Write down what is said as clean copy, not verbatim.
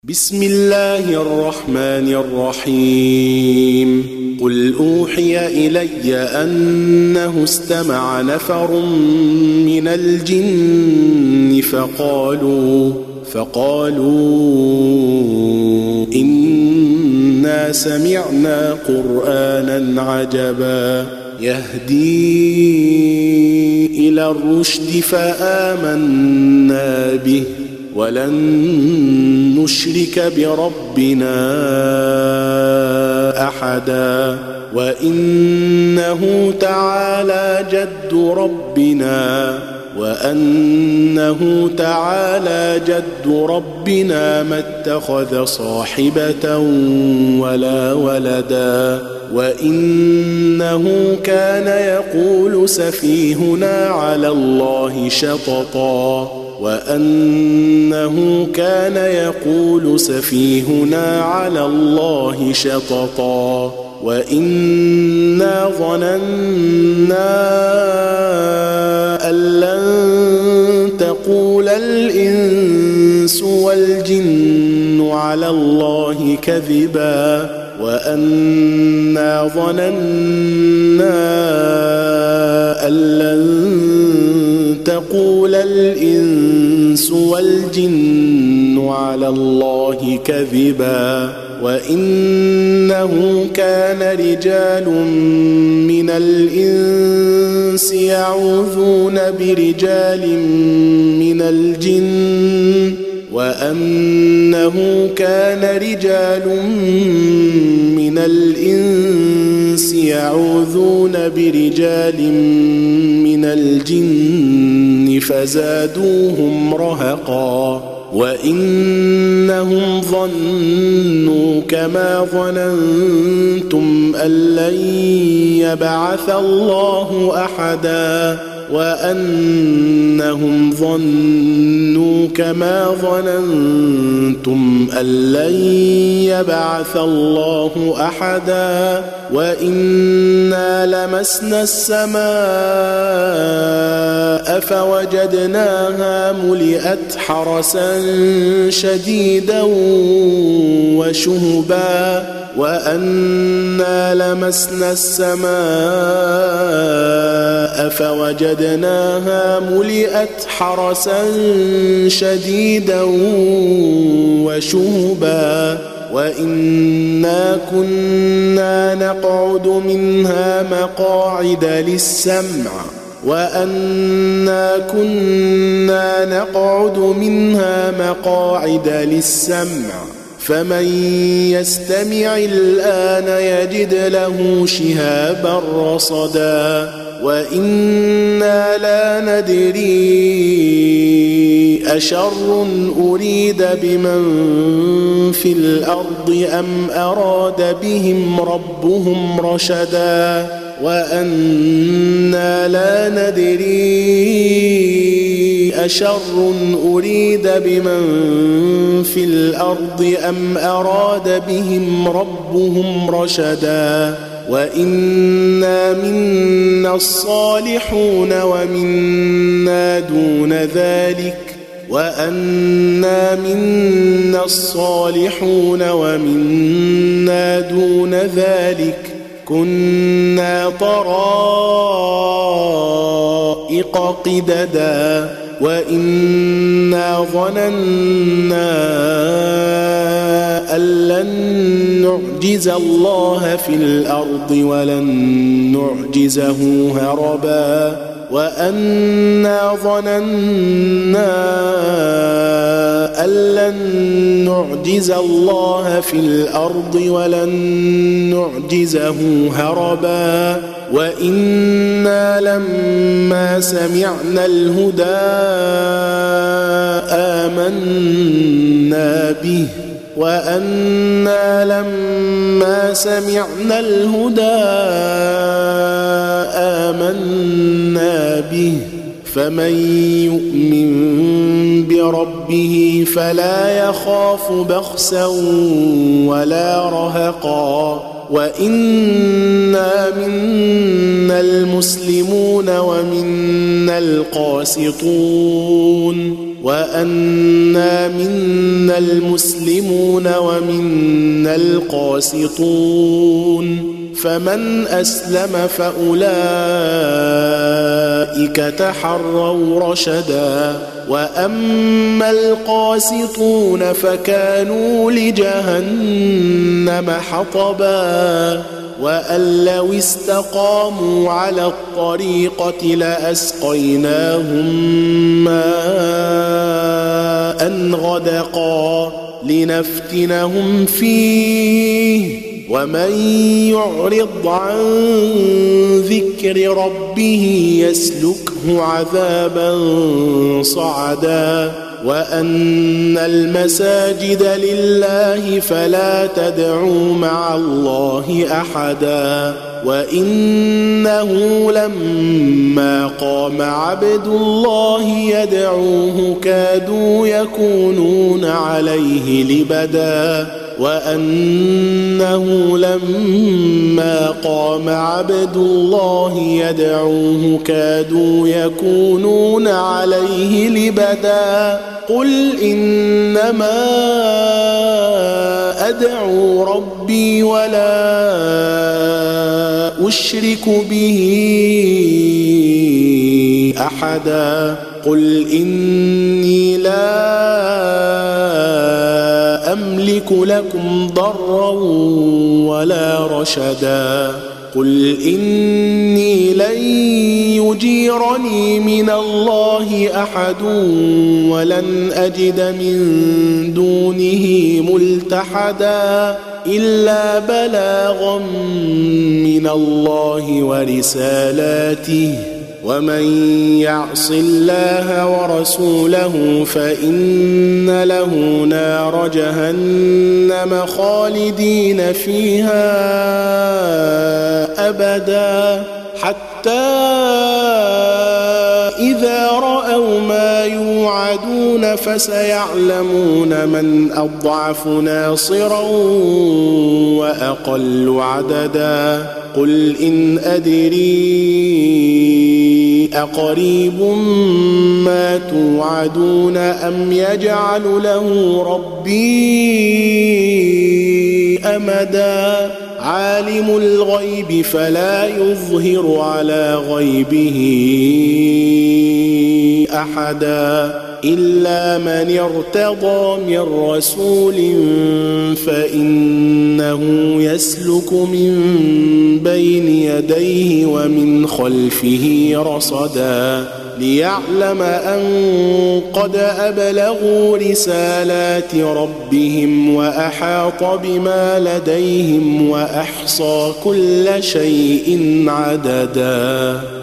بسم الله الرحمن الرحيم قل أوحي إلي أنه استمع نفر من الجن فقالوا إنا سمعنا قرآنا عجبا يهدي إلى الرشد فآمنا به ولن نشرك بربنا أحدا وإنه تعالى جد ربنا ما اتخذ صاحبة ولا ولدا وإنه كان يقول سفيهنا على الله شططا وإنا ظننا أن لن تقول الإنس والجن على الله كذبا وأنا ظننا أن لن تقول الإنس والجن على الله كذبا وإنه كان رجال من الإنس يعوذون برجال من الجن وأنه كان رجال من الإنس يعوذون برجال من الجن فزادوهم رهقا وإنهم ظنوا كما ظننتم أن لن يبعث الله أحدا وأنهم ظنوا كما ظننتم أن لن يبعث الله أحدا وإنا لمسنا السماء فوجدناها ملئت حرسا شديدا وشهبا وأنا لمسنا السماء فوجدناها ملئت حرسا شديدا وشهبا وإنا كنا نقعد منها مقاعد للسمع فمن يستمع الآن يجد له شهابا رصدا وإنا لا ندري أشر أريد بمن في الأرض أم أراد بهم ربهم رشدا وأنا لا ندري أشر أريد بمن في الأرض أم أراد بهم ربهم رشدا وإنا منا الصالحون ومنا دون ذلك كنا طرائق قددا وإنا ظننا أن لن نعجز الله في الأرض ولن نعجزه هربا وأنا ظننا أن لن نعجز الله في الأرض ولن نعجزه هربا وإنا لما سمعنا الهدى آمنا به فمن يؤمن بربه فلا يخاف بخسا ولا رهقا وإنا منا المسلمون ومنا القاسطون وأنا منا المسلمون ومنا القاسطون فمن أسلم فأولئك تحروا رشدا وأما القاسطون فكانوا لجهنم حطبا وأن لو استقاموا على الطريقة لأسقيناهم ماء غدقا لنفتنهم فيه ومن يعرض عن ذكر ربه يسلكه عذابا صعدا وأن المساجد لله فلا تدعوا مع الله أحدا وإنه لما قام عبد الله يدعوه كادوا يكونون عليه لبدا وأنه لما قام عبد الله يدعوه كادوا يكونون عليه لبدا قل إنما أدعو ربي ولا أشرك به أحدا قل إني لا أملك لكم ضرا ولا رشدا قل إني لن يجيرني من الله أحد ولن أجد من دونه ملتحدا إلا بلاغا من الله ورسالاته ومن يعص الله ورسوله فإن له نار جهنم خالدين فيها أبدا حتى إذا رأوا ما يوعدون فسيعلمون من أضعف ناصرا وأقل عددا قل إن أدري أقريب ما توعدون أم يجعل له ربي أمدا عالم الغيب فلا يظهر على غيبه أحدا إلا من ارتضى من رسول فإنه يسلك من بين يديه ومن خلفه رصدا ليعلم أن قد أبلغوا رسالات ربهم وأحاط بما لديهم وأحصى كل شيء عددا.